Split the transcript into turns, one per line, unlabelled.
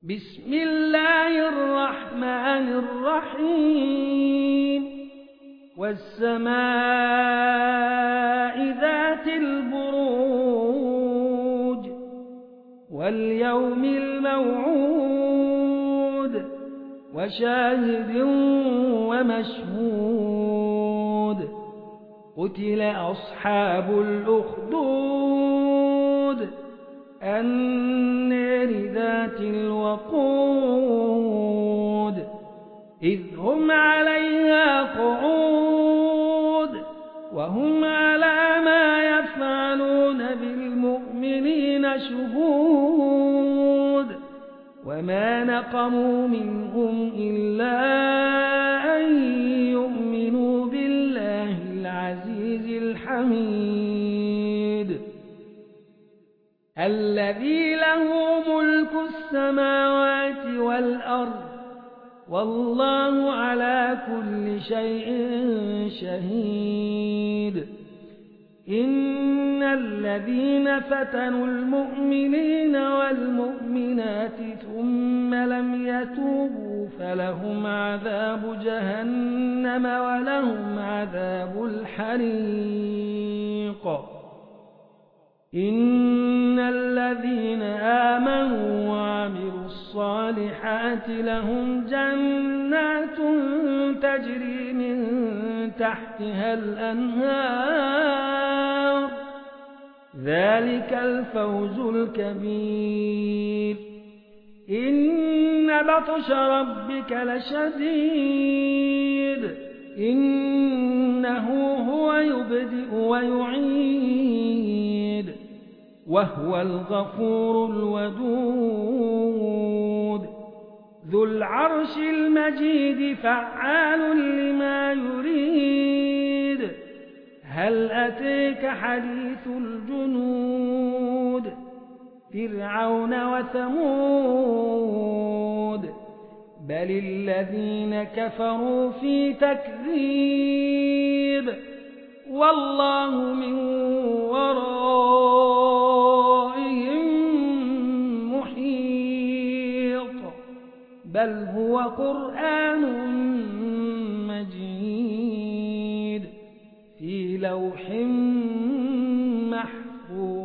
بسم الله الرحمن الرحيم والسماء ذات البروج واليوم الموعود وشاهد ومشهود قتل أصحاب الأخدود النار ذات الوقود إذ هم عليها قعود وهم على ما يفعلون بالمؤمنين شهود وما نقموا منهم إلا أن يؤمنوا بالله العزيز الحميد الذي له ملك السماوات والأرض والله على كل شيء شهيد إن الذين فتنوا المؤمنين والمؤمنات ثم لم يتوبوا فلهم عذاب جهنم ولهم عذاب الحريق إن الذين آمنوا وعملوا الصالحات لهم جنات تجري من تحتها الأنهار ذلك الفوز الكبير إن بطش ربك لشديد إنه هو يبدئ ويعيد وهو الغفور الودود ذو العرش المجيد فعال لما يريد هل أتيك حديث الجنود فرعون وثمود بل الذين كفروا في تكذيب والله من ورائهم محيط بل هو قرآن مجيد في لوح محفوظ